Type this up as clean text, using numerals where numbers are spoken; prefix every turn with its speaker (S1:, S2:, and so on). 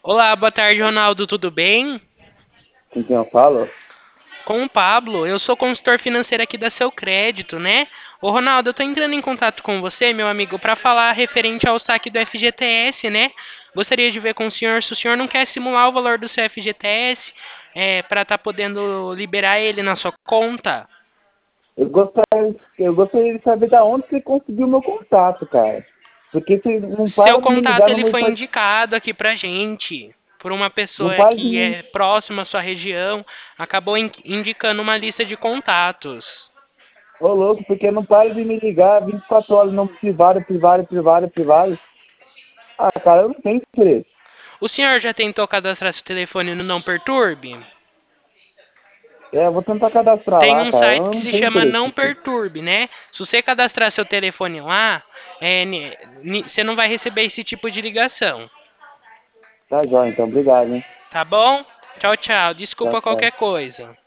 S1: Olá, boa tarde, Ronaldo, tudo bem?
S2: Com quem eu falo?
S1: Com o Pablo, eu sou consultor financeiro aqui da Seu Crédito, né? Ô, Ronaldo, eu tô entrando em contato com você, meu amigo, para falar referente ao saque do FGTS, né? Gostaria de ver com o senhor se o senhor não quer simular o valor do seu FGTS, para estar podendo liberar ele na sua conta.
S2: Eu gostaria de saber da onde você conseguiu meu contato, cara. Porque você não
S1: Seu
S2: para de me
S1: contato
S2: ligar,
S1: ele foi indicado aqui pra gente por uma
S2: não
S1: pessoa
S2: para de
S1: que
S2: me.
S1: é próxima à sua região, acabou indicando uma lista de contatos.
S2: Ô louco, porque não para de me ligar 24 horas, não privado, privado, privado, privado. Ah, cara, eu não tenho interesse.
S1: O senhor já tentou cadastrar seu telefone no Não Perturbe?
S2: É, eu vou tentar cadastrar
S1: Tem
S2: lá,
S1: um
S2: cara.
S1: site
S2: Eu
S1: que
S2: não
S1: se
S2: tenho
S1: chama
S2: interesse
S1: Não
S2: nisso.
S1: Perturbe, né? Se você cadastrar seu telefone lá, você não vai receber esse tipo de ligação.
S2: Tá jóia, então. Obrigado, hein?
S1: Tá bom? Tchau, tchau.
S2: Tchau,
S1: Desculpa
S2: tchau.
S1: qualquer coisa.